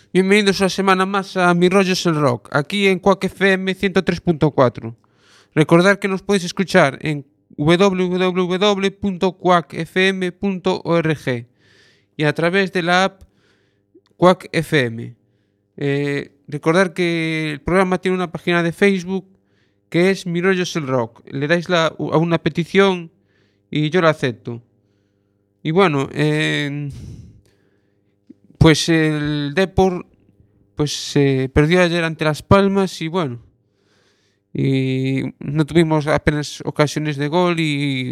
Bienvenidos una semana más a Mi Rollo es el Rock, aquí en Quack FM 103.4. Recordad que nos podéis escuchar en www.quackfm.org y a través de la app Quack FM. Recordad que el programa tiene una página de Facebook que es Mi Rollo es el Rock. Le dais a una petición y yo la acepto. Y bueno, pues el Depor perdió ayer ante Las Palmas y bueno, y no tuvimos apenas ocasiones de gol y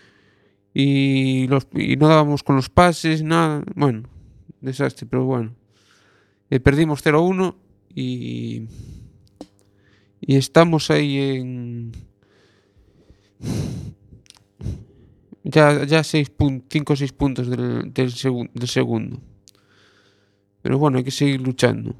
no dábamos con los pases, nada, bueno, desastre, pero bueno. Perdimos 0-1 y estamos ahí en ya 5 o 6 puntos del segundo. Pero bueno, hay que seguir luchando.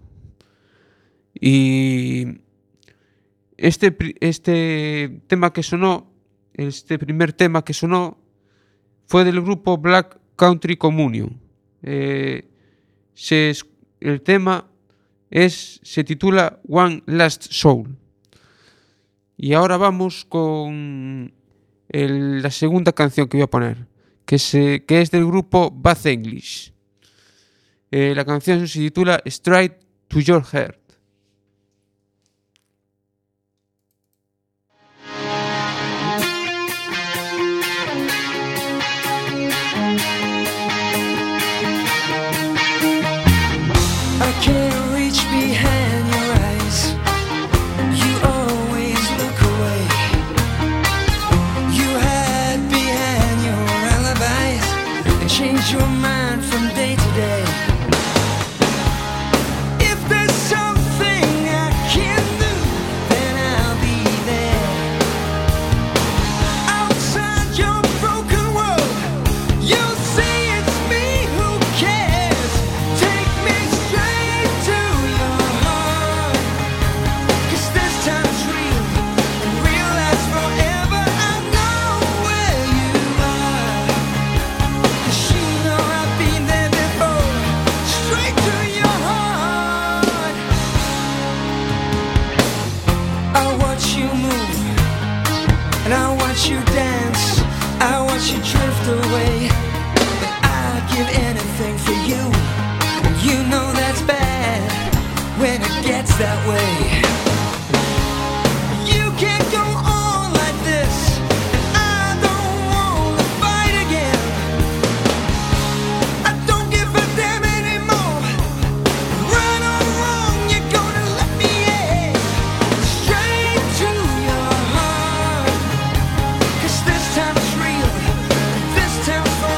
Y este tema que sonó, este primer tema que sonó, fue del grupo Black Country Communion. El tema se titula One Last Soul. Y ahora vamos con la segunda canción que voy a poner, que es del grupo Bad English. La canción se titula Straight to Your Heart. Your mind from day to day. If there's something I can do, then I'll be there. Outside your broken world, you'll see it's me who cares. Take me straight to your heart, 'cause this time's real and real lasts forever. I know where you are, 'cause you know I've been there before. Straight to your heart. I watch you move and I watch you dance. I watch you drift away. But I'd give anything for you. And you know that's bad when it gets that way. You can't go on like this, and I don't wanna fight again. I don't give a damn anymore. Right or wrong, you're gonna let me in. Straight to your heart, 'cause this time's real, this time's forever.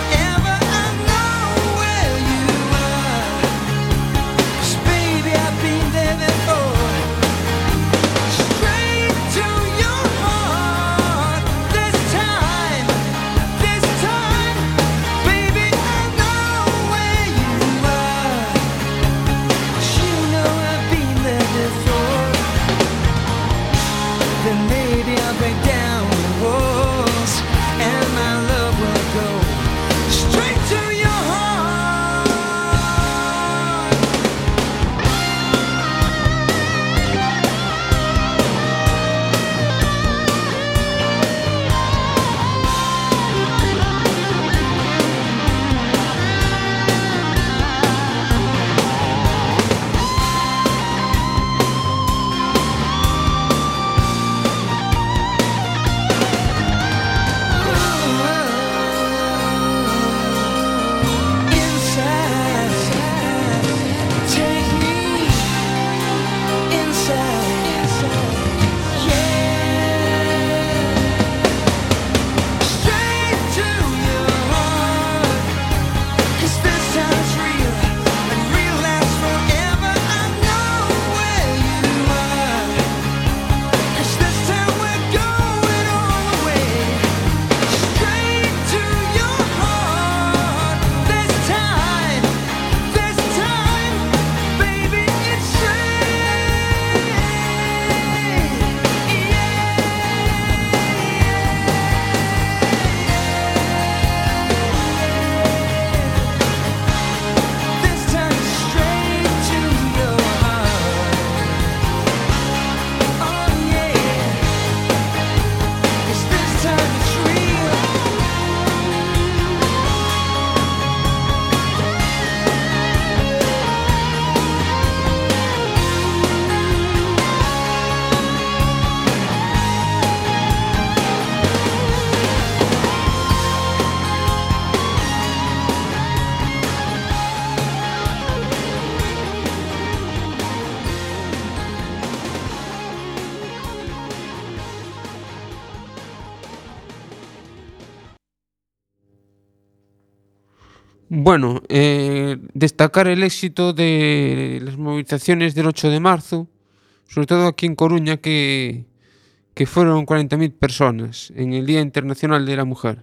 Bueno, destacar el éxito de las movilizaciones del 8 de marzo, sobre todo aquí en Coruña, que fueron 40.000 personas en el Día Internacional de la Mujer.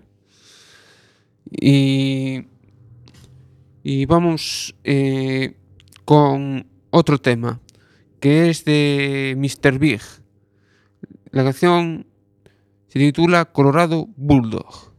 Y, y vamos con otro tema, que es de Mr. Big. La canción se titula Colorado Bulldog.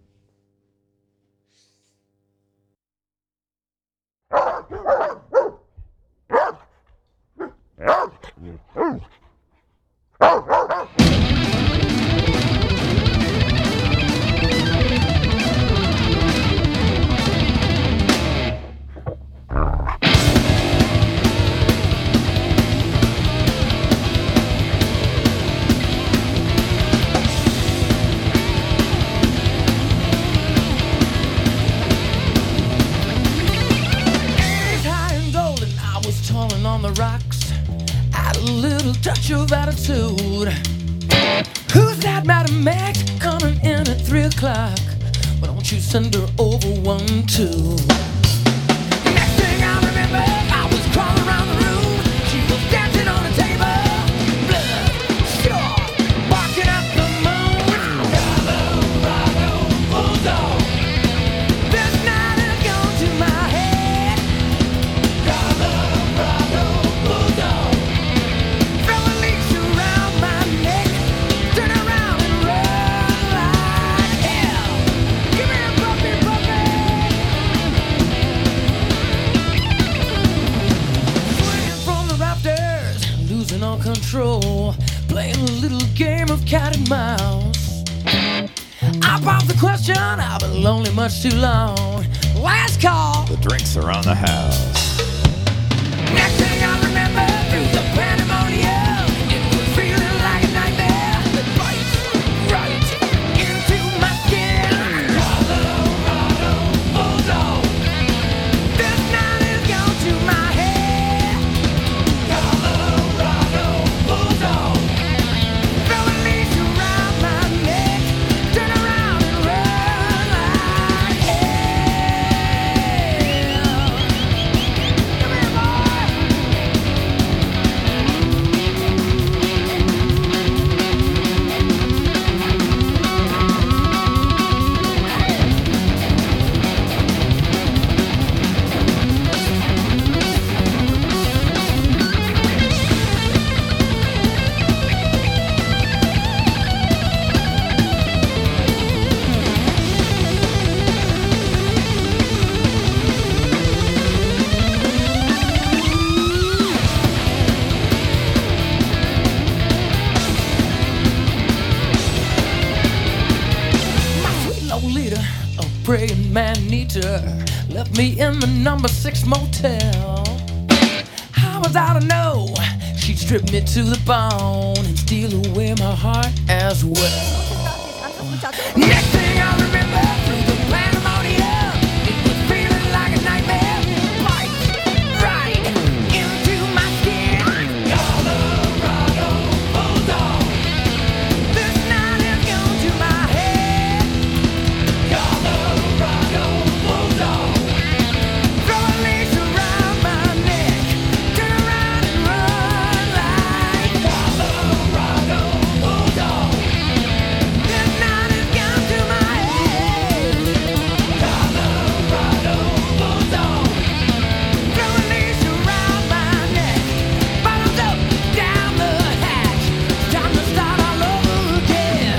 Eggs high and golden, I was tolling on the rocks. Had a little touch of attitude. Who's that Madam Max coming in at 3 o'clock? Why don't you send her over 1, 2? Next thing I remember, I was crawling around the room. She was dancing on a table. Blood, sure, barking at the moon. Colorado Bulldog. This night has gone to my head. Colorado Bulldog. Throw a leash around my neck. Turn around and run like hell. Give me a puppy, puppy. Swinging from the rafters, losing all control. Playing a little game of cat and mouse. I popped the question, I've been lonely much too long. Last call. The drinks are on the house. Next thing I remember, through the pandemonium, it was feeling like a nightmare that bites right into my skin. Colorado Bulldog. This night has gone to my head. Colorado Bulldog. Throw a leash around my neck. Turn around and run like hell. Come here, boy. My sweet Lolita, a praying man-eater, left me in the number 6 motel. How was I to know she'd strip me to the bone and steal away my heart as well? Next thing I remember, through the pandemonium, it was feeling like a nightmare. Bite right into my skin. Colorado Bulldog. This night has gone to my head. Colorado Bulldog. Throw a leash around my neck. Turn around and run like Colorado Bulldog. This night has gone to my head. Colorado Bulldog. Throw a leash around my neck. Bottoms up, down the hatch. Time to start all over again.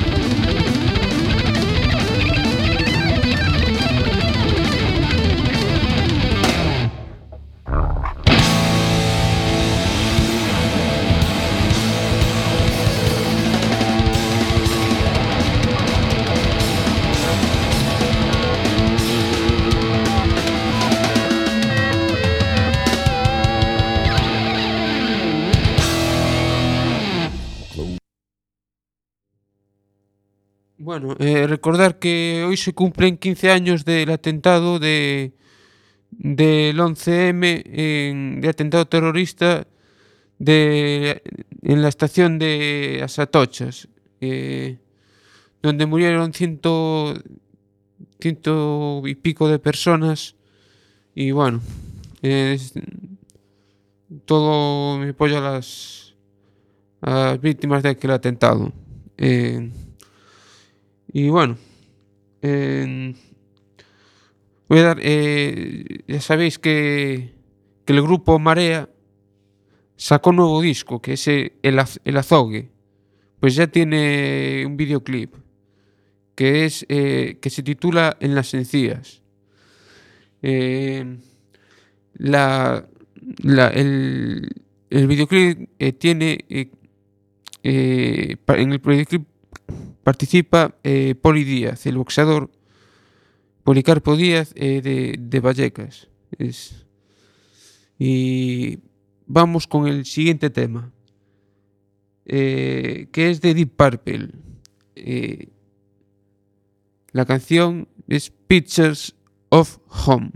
Bueno, recordar que hoy se cumplen 15 años del atentado del 11M, de atentado terrorista en la estación de Asatochas, donde murieron ciento y pico de personas. Y bueno, todo mi apoyo a las víctimas de aquel atentado. Y bueno, voy a dar, ya sabéis que el grupo Marea sacó un nuevo disco, que es el Azogue. Pues ya tiene un videoclip que se titula En las encías. La, el videoclip tiene en el videoclip participa Poli Díaz, el boxeador Policarpo Díaz de Vallecas. Y vamos con el siguiente tema, que es de Deep Purple. La canción es Pictures of Home.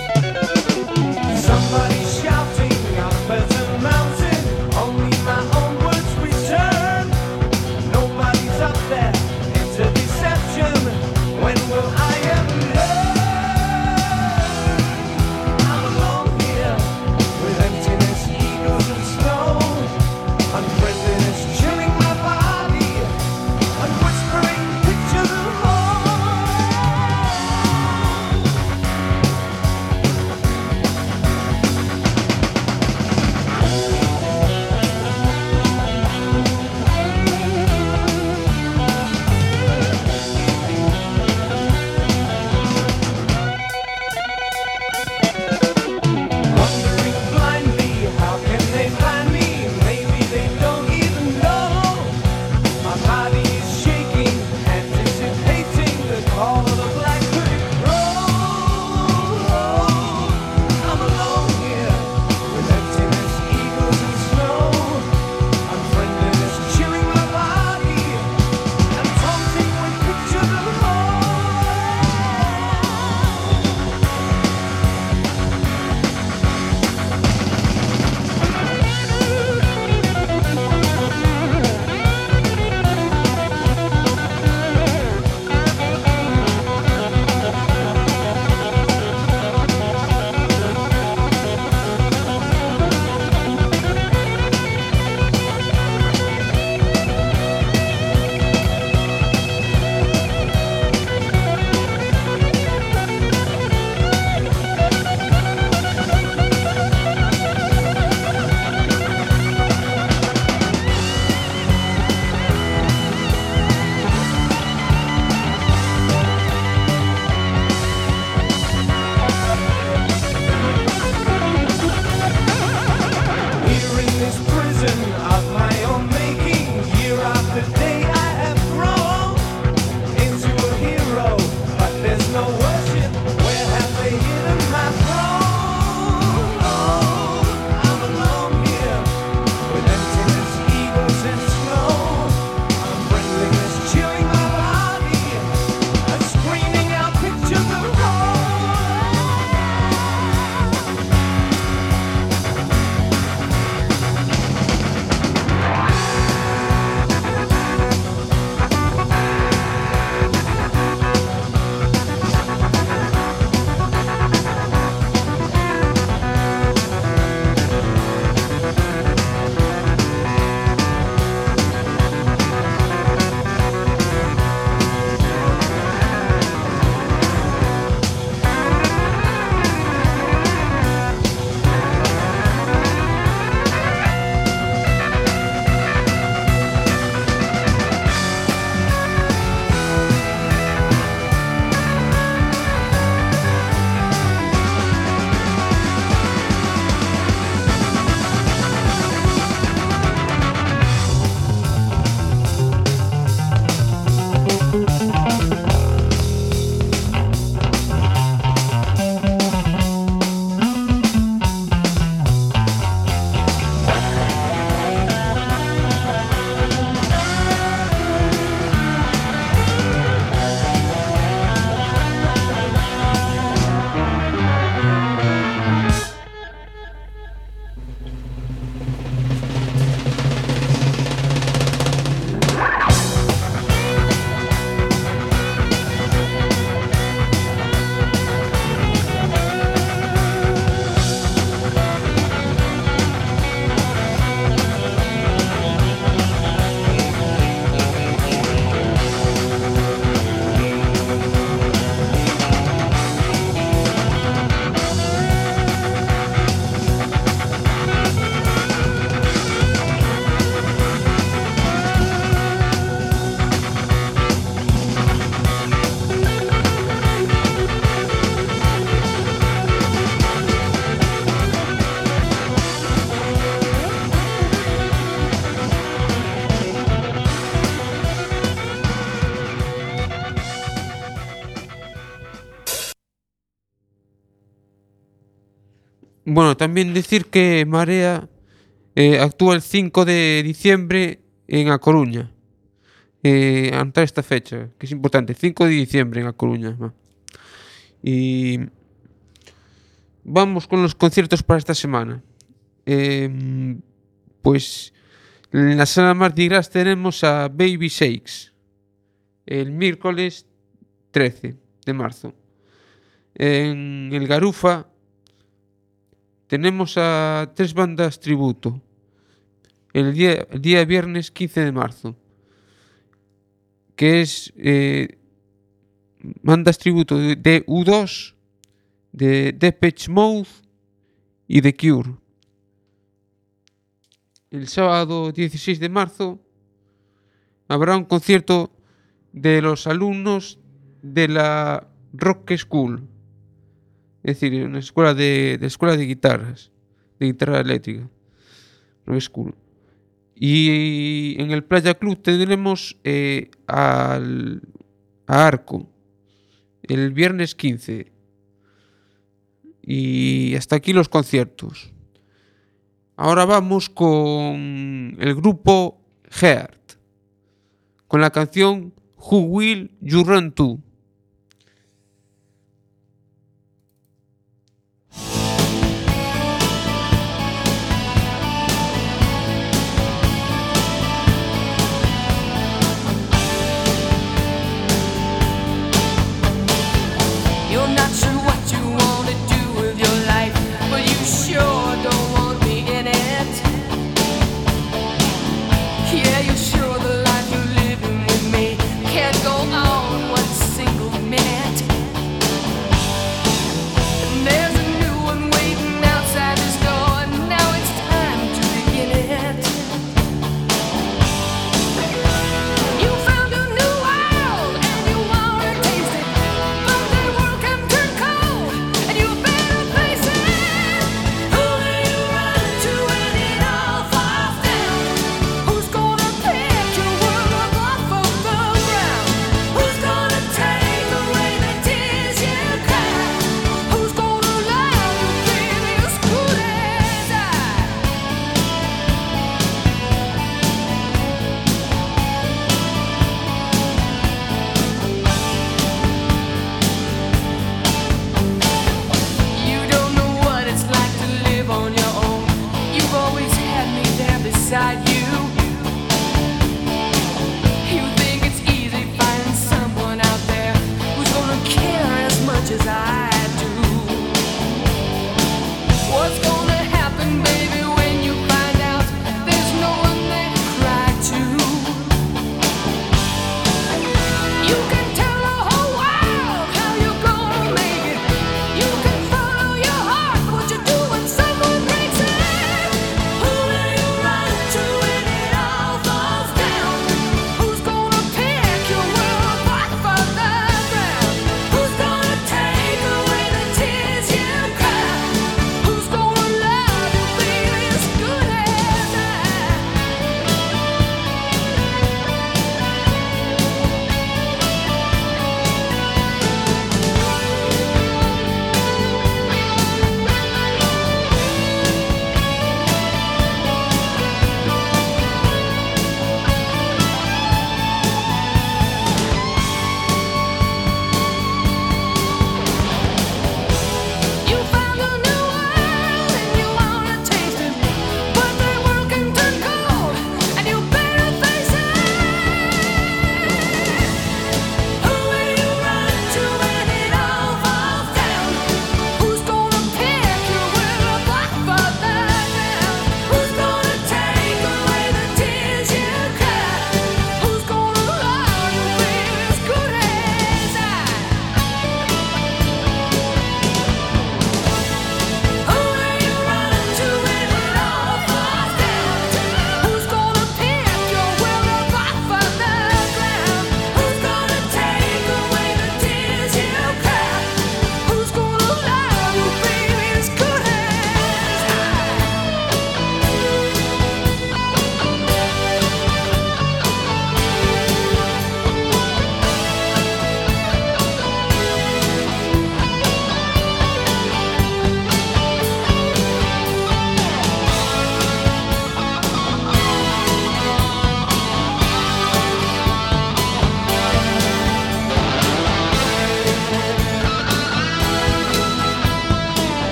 Somebody shouting up at the mountain, only my own Bueno, también decir que Marea actúa el 5 de diciembre en A Coruña. Anotar esta fecha, que es importante. 5 de diciembre en A Coruña. Va. Y vamos con los conciertos para esta semana. Pues en la sala Mardi Gras tenemos a Baby Shakes el miércoles 13 de marzo. En el Garufa tenemos a 3 bandas tributo el día viernes 15 de marzo, que es bandas tributo de U2, de Depeche Mode y de Cure. El sábado 16 de marzo habrá un concierto de los alumnos de la Rock School, es decir, una escuela de escuela de guitarras, de guitarra eléctrica, Rock School. Y en el Playa Club tendremos a Arco el viernes 15. Y hasta aquí los conciertos. Ahora vamos con el grupo Heart, con la canción Who Will You Run To. You're not sure what you want to do with your life, but you sure don't want me in it. Yeah, you're sure the life you're living with me can't go on. What seems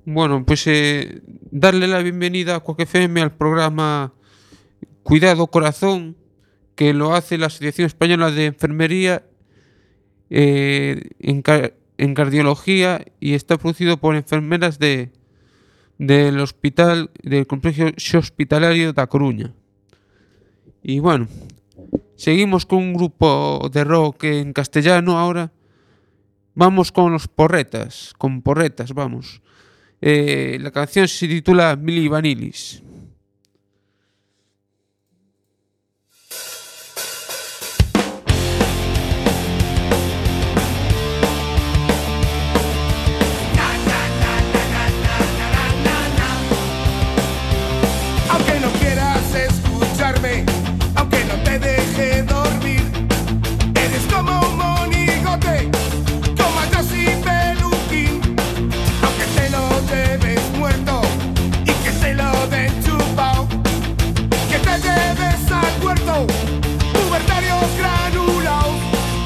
Bueno, pues darle la bienvenida a Quack FM al programa Cuidado Corazón, que lo hace la Asociación Española de Enfermería en Cardiología, y está producido por enfermeras del hospital, del complejo hospitalario da Coruña. Y bueno, seguimos con un grupo de rock en castellano ahora. Vamos con los Porretas, vamos. La canción se titula Milli Vanillis. Aunque no quieras escucharme, aunque no te deje dormir, eres como un monigote, como yo y peluquín. Aunque te lo lleves muerto y que se lo den chupao, que te lleves al huerto, pubertarios granulados.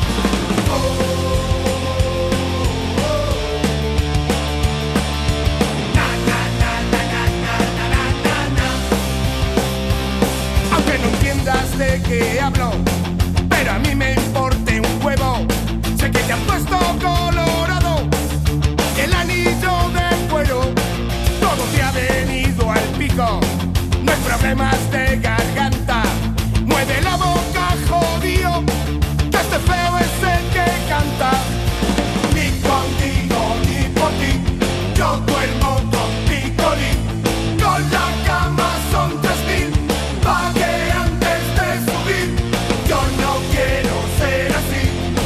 Aunque no entiendas de qué hablo, pero a mí me importe un huevo. Sé que te han puesto colorado el anillo de cuero. Todo te ha venido al pico, no hay problemas de garganta. Mueve la boca, jodido, que este feo es el que canta. Ni contigo ni por ti, yo duermo con picolín. Con la cama son 3000, pa' que antes de subir, yo no quiero ser así.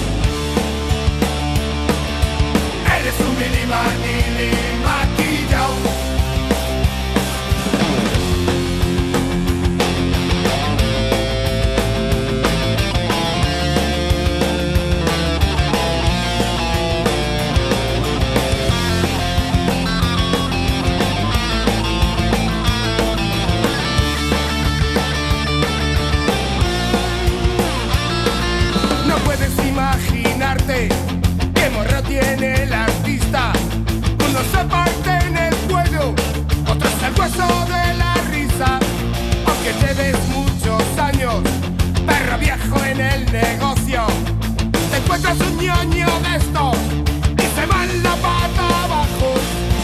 Eres un mini vanilli maquillao. No puedes imaginarte qué morro tiene el artista. Uno se parte en el cuello, otro es el hueso de la risa. Aunque lleves muchos años, perro viejo en el negocio, te encuentras un ñoño de estos y se va en la pata abajo.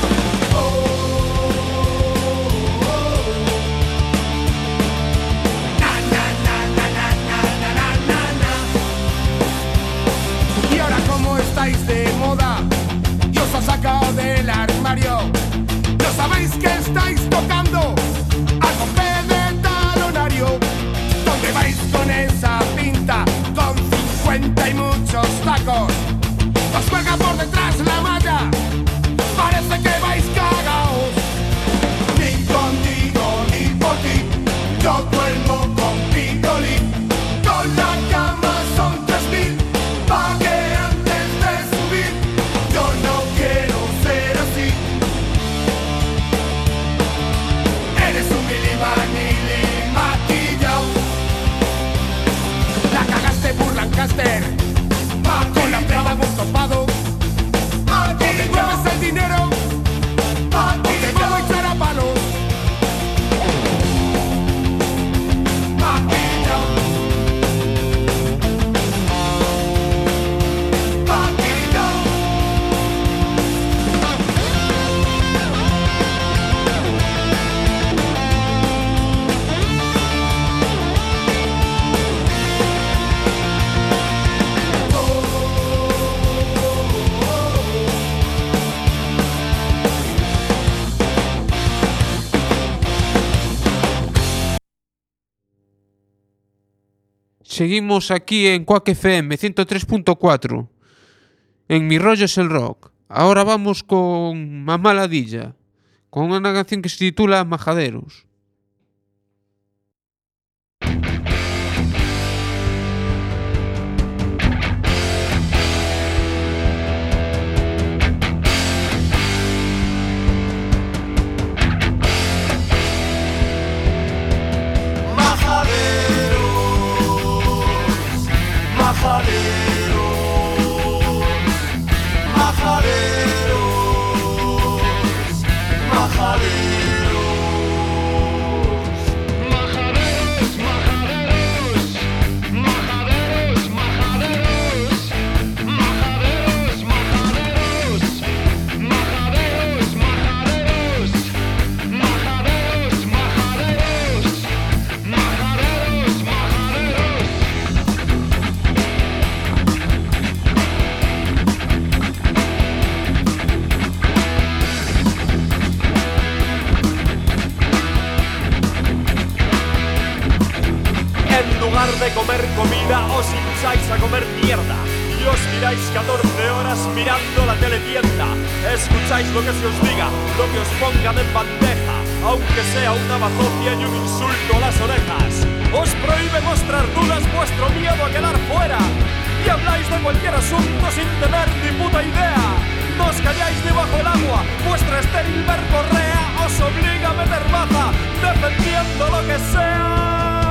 Y ahora como estáis de moda y os ha sacado del armario, no sabéis que estáis tocando al golpe de talonario. ¿Dónde vais con esa pinta? Con 50 y muchos tacos, os cuelga por detrás la malla, parece que vais cagaos. Ni contigo ni por ti, yo duermo con picolín. Con la cama son 3000, pa' que antes de subir, yo no quiero ser así. Eres un mini vanilli maquillao. La cagaste por Lancaster, con la plata hemos topado. O te lleves el dinero, o te voy a echar a palos. Maquillao. Maquillao. Seguimos aquí en Quack FM 103.4, en Mi Rollo es el Rock. Ahora vamos con Mamá Ladilla, con una canción que se titula Majaderos. Majaderos, de comer comida os hincháis a comer mierda y os miráis 14 horas mirando la teletienda. Escucháis lo que se os diga, lo que os pongan en bandeja, aunque sea una bazofia y un insulto a las orejas. Os prohíbe mostrar dudas vuestro miedo a quedar fuera y habláis de cualquier asunto sin tener ni puta idea. No os calláis debajo del agua, vuestra estéril verborrea os obliga a meter baza, defendiendo lo que sea.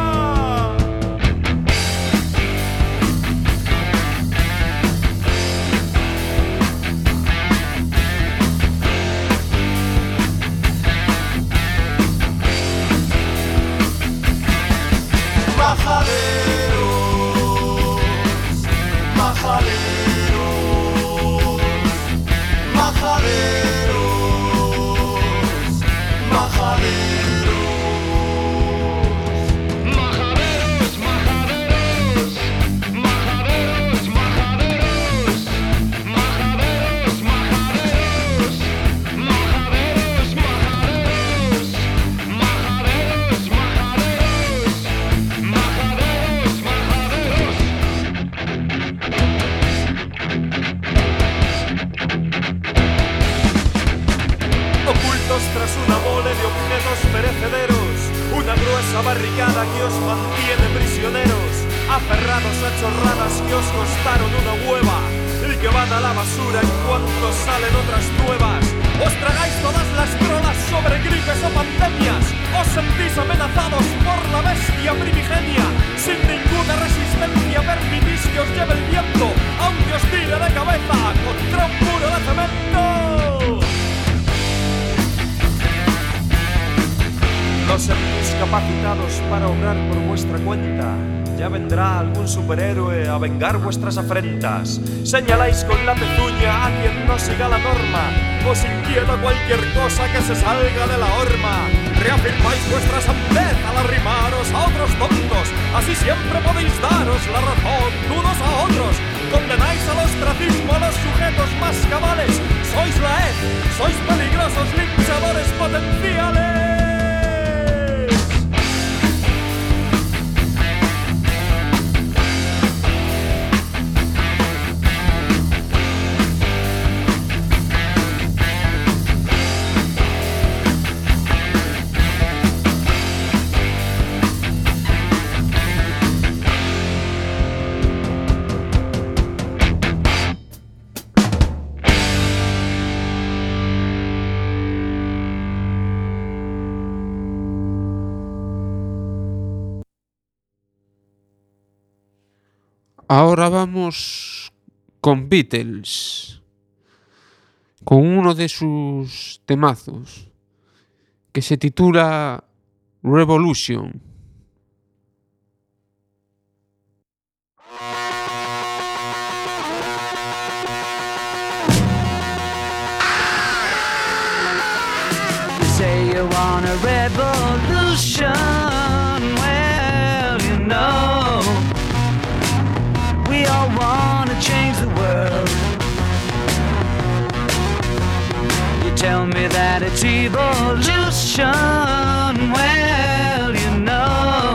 Tras una mole de objetos perecederos, una gruesa barricada que os mantiene prisioneros, aferrados a chorradas que os costaron una hueva y que van a la basura en cuanto salen otras nuevas. Os tragáis todas las trolas sobre gripes o pandemias, os sentís amenazados por la bestia primigenia, sin ninguna resistencia permitís que os lleve el viento, aunque os tire de cabeza contra un muro de cemento. No sentís capacitados para obrar por vuestra cuenta. Ya vendrá algún superhéroe a vengar vuestras afrentas. Señaláis con la pezuña a quien no siga la norma. Os inquieta cualquier cosa que se salga de la horma. Reafirmáis vuestra sandez al arrimaros a otros tontos. Así siempre podéis daros la razón unos a otros. Condenáis al ostracismo a los sujetos más cabales. Sois la ed, sois peligrosos linchadores potenciales. Ahora vamos con Beatles, con uno de sus temazos, que se titula Revolution. You say you want a revolution, well, you know, we all want to change the world. You tell me that it's evolution, well, you know,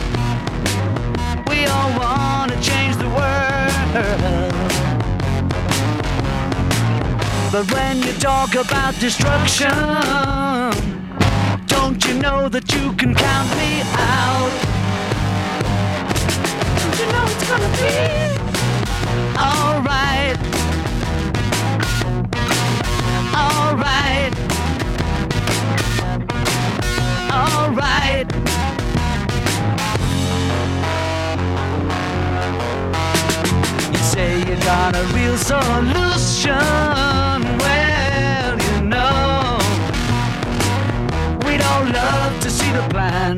we all want to change the world. But when you talk about destruction, don't you know that you can count me out? Don't you know it's gonna be alright? Alright. Alright. You say you got a real solution. Well, you know, we'd all love to see the plan.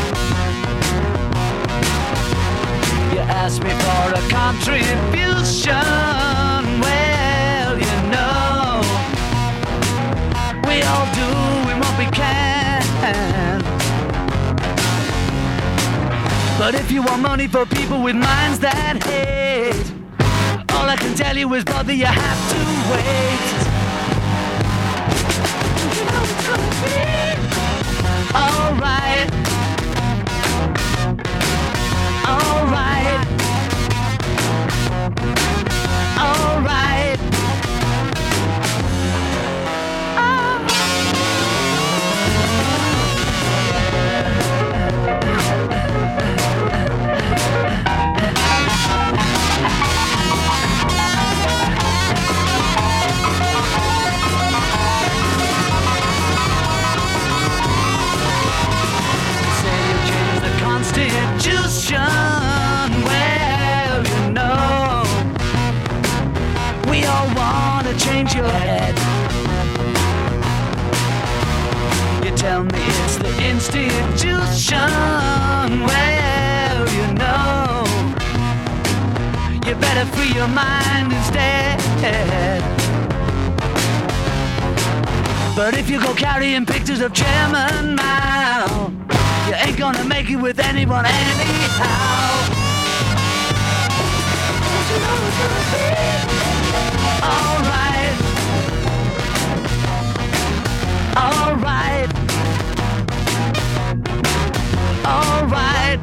You ask me for a contribution. Well, you know, we all do what we can. But if you want money for people with minds that hate, all I can tell you is, brother, you have to wait. You know it's gonna be alright. Alright. Alright. Say you change the Constitution. Well, you know, we all want to change your head. You tell me it's the institution. Well, you know, you better free your mind instead. But if you go carrying pictures of Chairman Mao, you ain't gonna make it with anyone anyhow. Alright. Alright. Alright.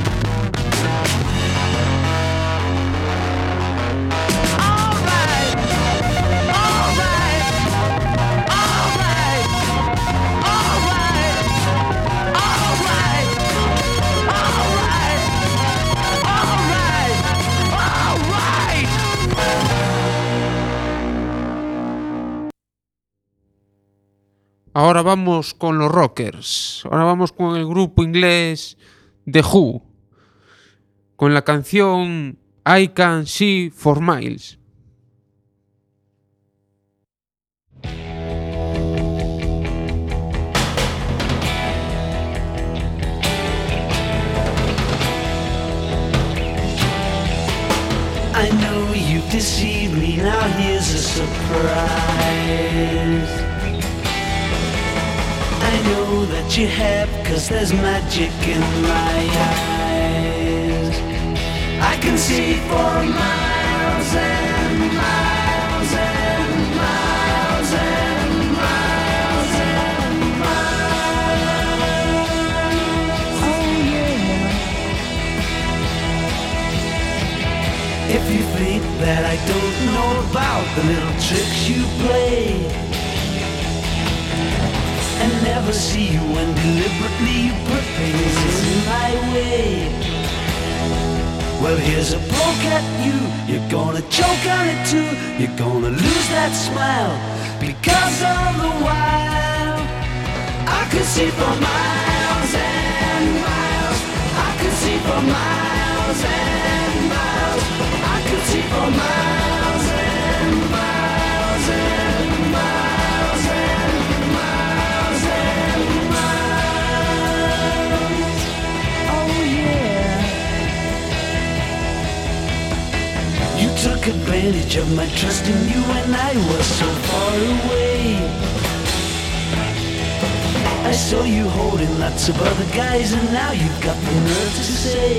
Alright. Alright. Alright. Alright. Alright. Alright. Alright. Ahora vamos con los rockers. Ahora vamos con el grupo inglés The Who, con la canción I Can See for Miles. I know you've deceived me, now here's a surprise. I know that you have, 'cause there's magic in my eyes. I can see for miles and miles and miles and miles and miles. Oh yeah. If you think that I don't know about the little tricks you play and never see you when deliberately you put things in my way, well, here's a poke at you. You're gonna choke on it too. You're gonna lose that smile because all the while I could see for miles and miles. I could see for miles and miles. I could see for miles and miles and miles and miles and miles. Oh yeah. You took advantage of my trust in you when I was so far away. I saw you holding lots of other guys, and now you've got the nerve to say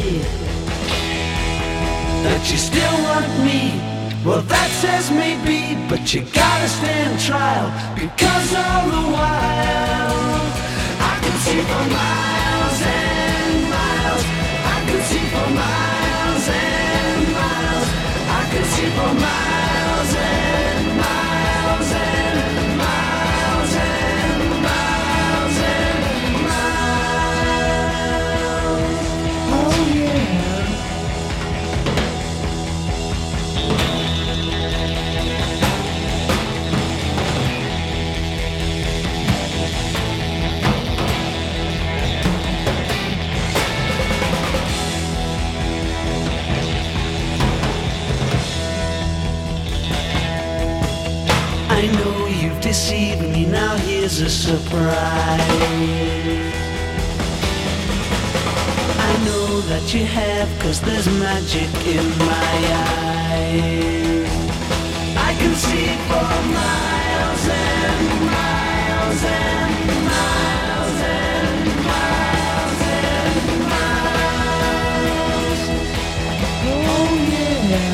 that you still want me. Well, that says maybe, but you gotta stand trial, because all the while I can see for miles and miles. I can see for miles and miles. I can see for miles and miles and miles and miles and miles. Oh yeah. I know you've deceived me, now here's a surprise. I know that you have, 'cause there's magic in my eyes. I can see for miles and miles and miles and miles and miles. Oh yeah.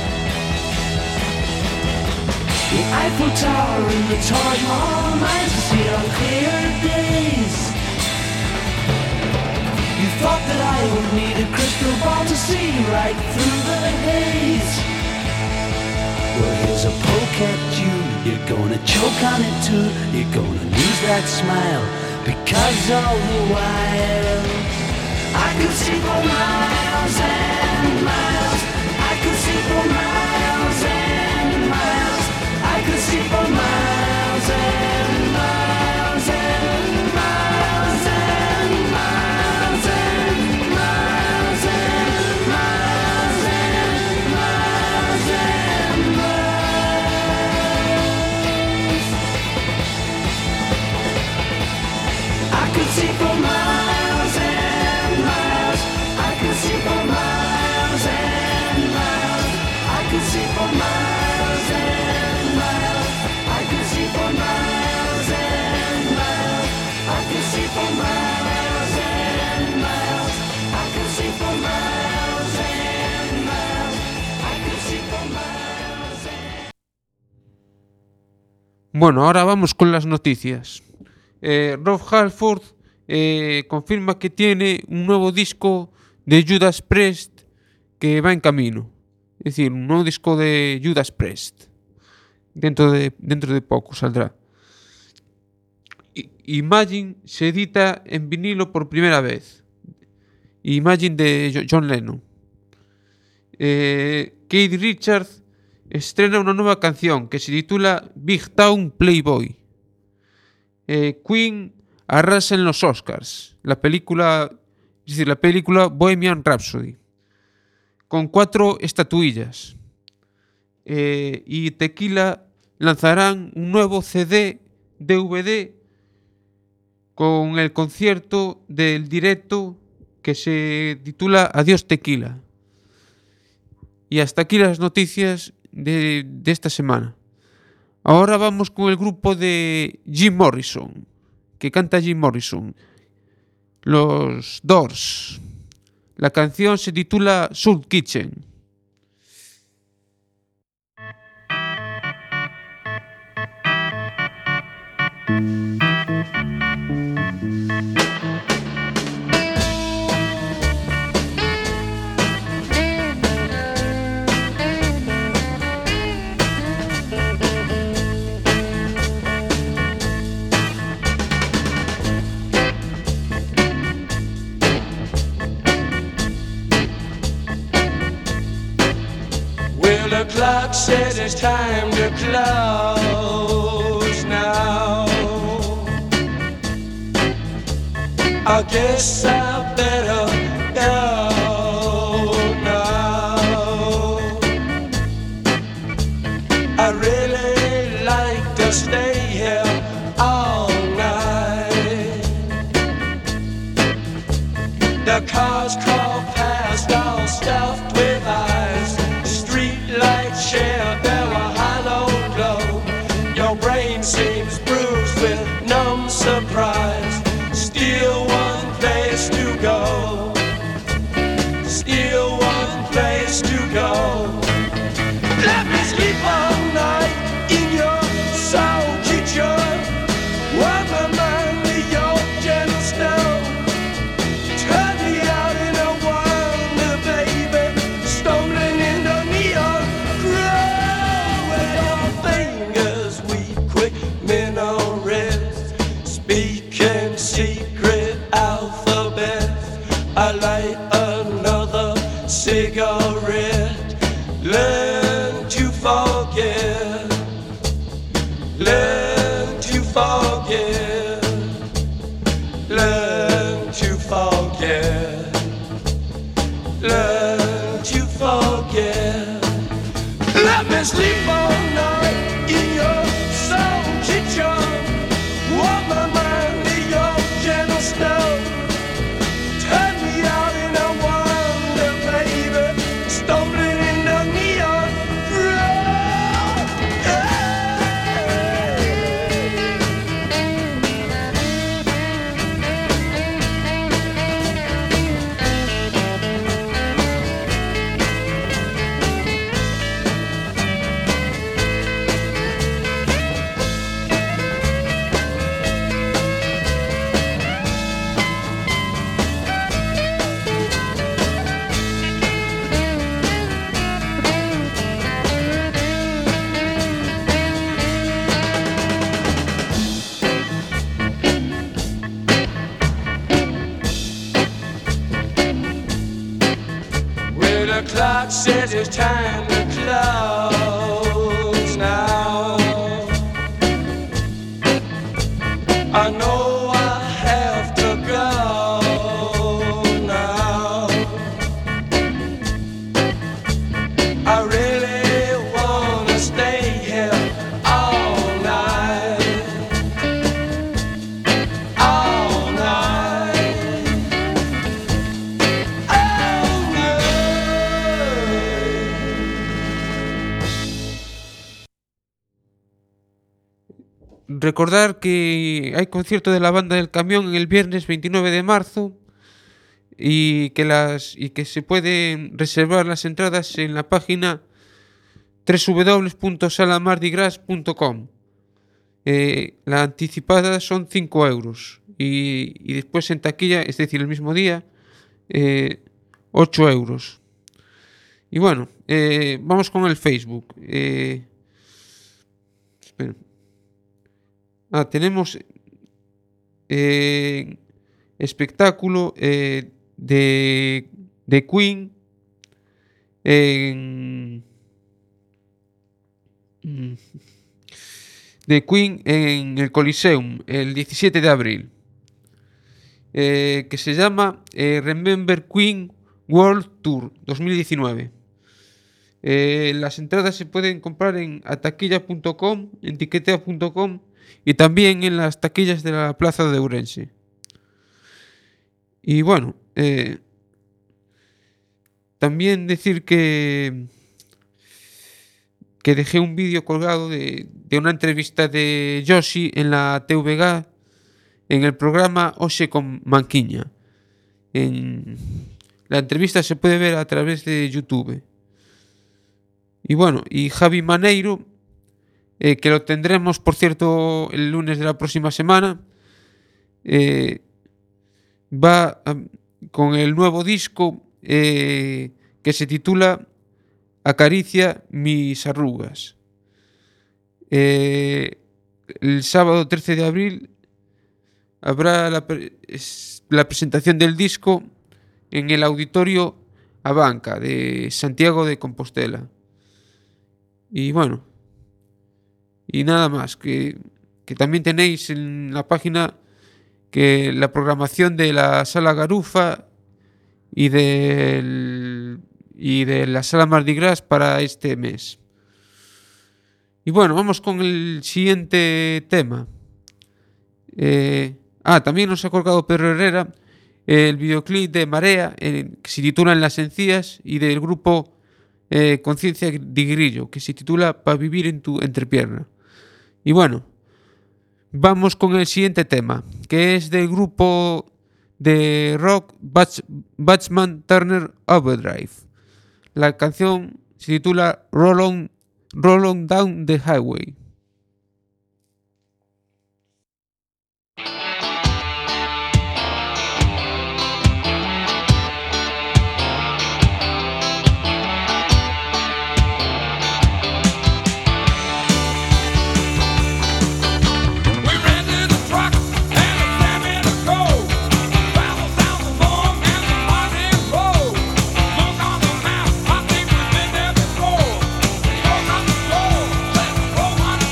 The Eiffel Tower and the Taj Mahal, nice to see on clear days. You thought that I would need a crystal ball to see right through the haze. Well, here's a poke at you. You're gonna choke on it too. You're gonna lose that smile, because all the while I could see for miles and miles. I could see for miles and miles. I could see for miles and miles and miles and miles and miles and miles and miles and miles. I could see for miles and miles. I could see for miles and miles. I could see for miles and miles. I could see for miles and miles. I could see for miles and miles. I could see for miles and miles. I could see for miles and... Bueno, ahora vamos con las noticias. Rob Halford confirma que tiene un nuevo disco de Judas Priest que va en camino. Es decir, un nuevo disco de Judas Priest. Dentro de poco saldrá. Imagine se edita en vinilo por primera vez. Imagine de John Lennon. Keith Richards estrena una nueva canción que se titula Big Town Playboy. Queen arrasa en los Oscars. La película Bohemian Rhapsody, con 4 estatuillas. Y Tequila lanzarán un nuevo CD DVD con el concierto del directo que se titula Adiós Tequila. Y hasta aquí las noticias de esta semana. Ahora vamos con el grupo de Jim Morrison, que canta Jim Morrison, los Doors. La canción se titula Soul Kitchen. Well, the clock says it's time to close now. I guess I better go now. I really like to stay here all night. The cars crawl past all stuffed with eyes. Streetlights share their hollow glow. Your brain seems bruised with numb surprise. Still one place to go. Still one place to go. Let me sleep all night in your soul kitchen. Warm my mind with your gentle snow. Turn me out in a wonder, baby. Stumbling in the neon grow. With your fingers weak, quick minarets. Speaking secret alphabets. I light another cigarette. Learn to forget. Learn to forget. Learn to forget. Learn to forget. Let me sleep all night in your soul kitchen. Warm my mind with your gentle snow. Turn me out in a wonder, baby. Stumbling in the neon glow. it's time to close now. I know I have to go now. I really wanna stay here all night. All night. All night. Recordar que hay concierto de la banda del camión el viernes 29 de marzo y que se pueden reservar las entradas en la página www.salamardigras.com. La anticipada son 5 euros y después en taquilla, es decir, el mismo día, 8 euros. Y bueno, vamos con el Facebook. Espera. Tenemos espectáculo de Queen en el Coliseum el 17 de abril, que se llama Remember Queen World Tour 2019. Las entradas se pueden comprar en ataquilla.com, en tiquetea.com y también en las taquillas de la plaza de Ourense. Y bueno, también decir que dejé un vídeo colgado de una entrevista de Yoshi en la TVG en el programa Oxe con Manquiña. La entrevista se puede ver a través de YouTube. Y bueno, y Javi Maneiro, que lo tendremos, por cierto, el lunes de la próxima semana, va con el nuevo disco que se titula Acaricia mis arrugas. El sábado 13 de abril habrá la presentación del disco en el Auditorio Abanca de Santiago de Compostela. Y bueno, y nada más, que también tenéis en la página que la programación de la Sala Garufa y de la Sala Mardi Gras para este mes. Y bueno, vamos con el siguiente tema. También nos ha colgado Pedro Herrera el videoclip de Marea, que se titula En las encías, y del grupo Conciencia de Grillo, que se titula Pa' vivir en tu entrepierna. Y bueno, vamos con el siguiente tema, que es del grupo de rock Batsman Turner Overdrive. La canción se titula Roll on Down the Highway. We rented a truck and a family to go. Travel down the long and the winding road. Look on the map, I think we've been there before. Look on the floor, let's roll on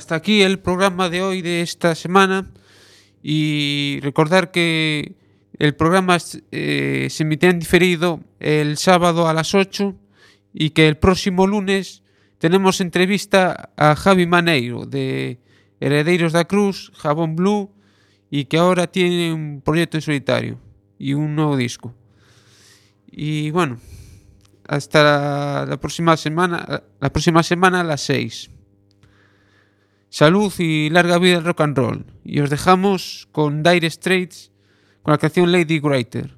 hasta aquí el programa de hoy de esta semana y recordar que el programa se emitirá en diferido el sábado a las 8 y que el próximo lunes tenemos entrevista a Javi Maneiro de Heredeiros da Cruz, Jabón Blue, y que ahora tiene un proyecto en solitario y un nuevo disco. Y bueno, hasta la próxima semana a las 6. Salud y larga vida al rock and roll. Y os dejamos con Dire Straits con la canción Lady Greater.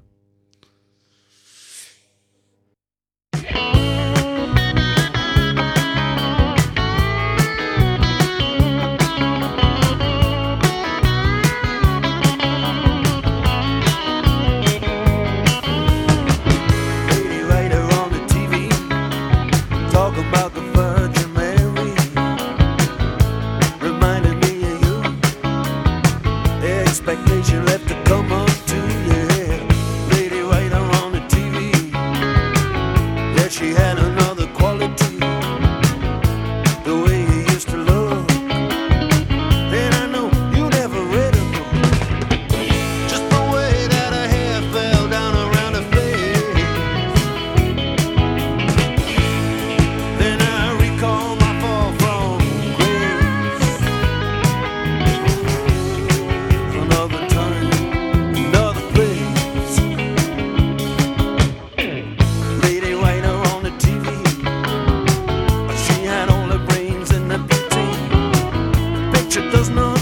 Lady writer on the TV, talking about the Virgin Mary, reminding me of you. Expectation left to come up to you. Lady writer on the TV, yeah, she had another quality, the way you used to look. And I know you never read a book, just the way that her hair fell down around her face. Then I recall my fall from grace. Another time, another place. Lady writer on the TV, she had all her brains in the beauty. Picture does not